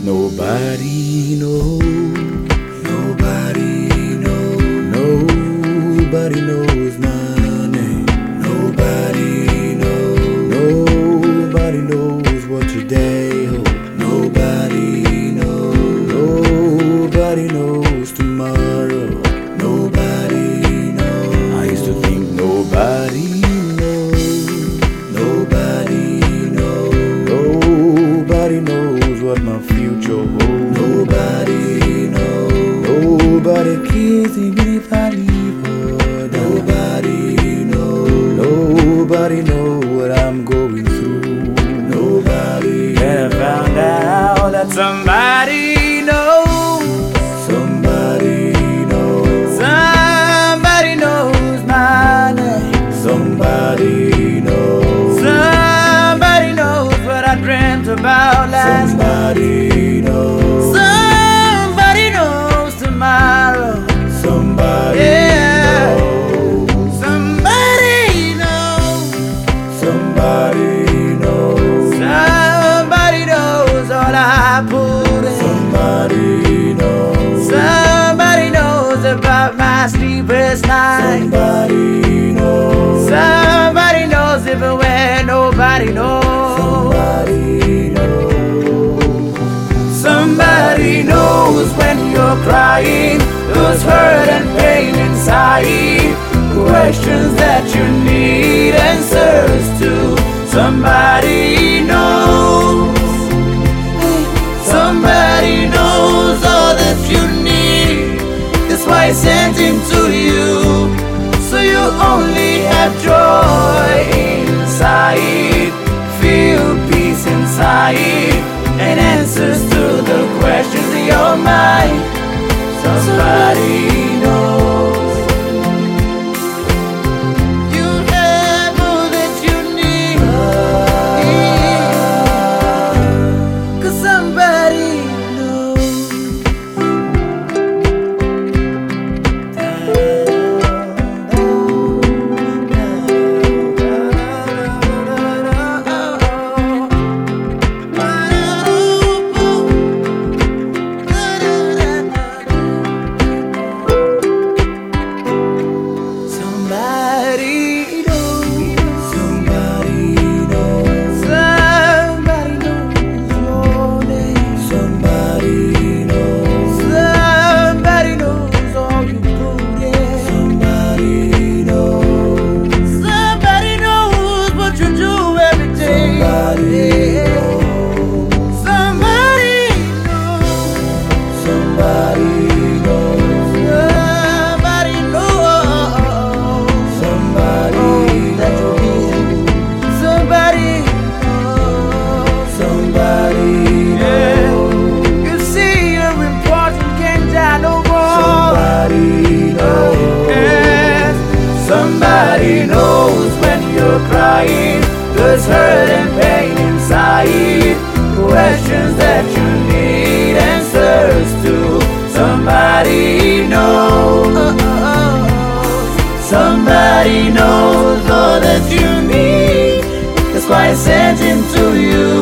Nobody knows, nobody knows, nobody knows my name. Nobody knows, nobody knows what today holds. Nobody knows, nobody knows tomorrow. Nobody knows. I used to think nobody knows, nobody knows, nobody knows what my future holds. Nobody knows, nobody cares even if I leave her. Nobody knows, nobody knows what I'm going through. Nobody. And I found out that somebody knows, somebody knows, somebody knows my name. Somebody knows, somebody knows what I dreamt about last night. Somebody knows, somebody knows tomorrow. Somebody knows, somebody knows, somebody knows, somebody knows all I put in. Somebody knows, somebody knows about my sleepless nights. Somebody knows, somebody knows even when nobody knows. Somebody knows, somebody knows when you're crying, those hurt and pain inside, questions that you need answers to. Somebody knows, somebody knows all that you need. That's why I sent him to you, so you only have joy inside, feel peace inside, and answers to the questions in your mind. Somebody knows. You have all that you need, 'cause somebody knows. Somebody knows when you're crying, there's hurt and pain inside, questions that you need answers to. Somebody knows, somebody knows all that you need. That's why I sent him to you,